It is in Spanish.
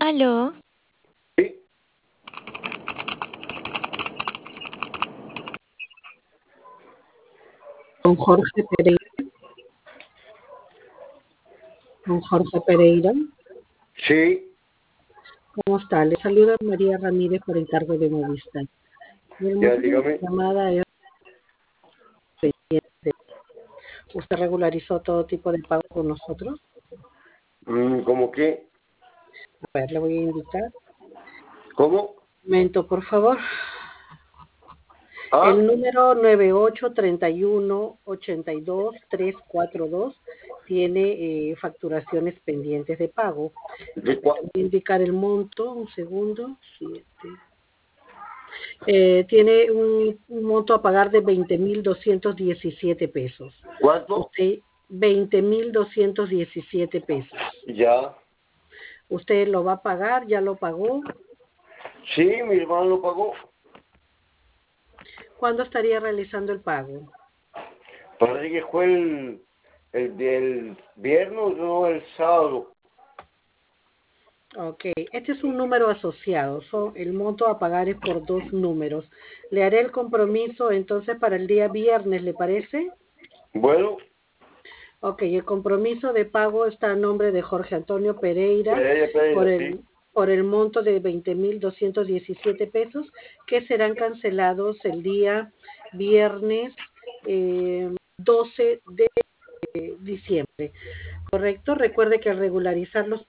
Aló, Sí, Con Jorge Pereira. Con Jorge Pereira. sí, ¿Cómo está? Le saluda María Ramírez por encargo de Movistar. Y el ya motivo de dígame. la llamada es pendiente. ¿Usted regularizó todo tipo de pago con nosotros? ¿Cómo qué? A ver, le voy a indicar. ¿Cómo? Un momento, por favor. ¿Ah? El número 9831822342 tiene facturaciones pendientes de pago. ¿De Le cua- voy a indicar el monto, un segundo. 7. Tiene un monto a pagar de 20.217 pesos. ¿Cuánto? Usted, 20.217 pesos. Ya. ¿Usted lo va a pagar? ¿Ya lo pagó? Sí, mi hermano lo pagó. ¿Cuándo estaría realizando el pago? Parece que fue el del viernes, no, el sábado. Ok, este es un número asociado. El monto a pagar es por dos números. Le haré el compromiso entonces para el día viernes, ¿le parece? Bueno, Ok, el compromiso de pago está a nombre de Jorge Antonio Pereira por Pereira, sí. el monto de 20.217 pesos que serán cancelados el día viernes 12 de diciembre. ¿Correcto? Recuerde que al regularizar los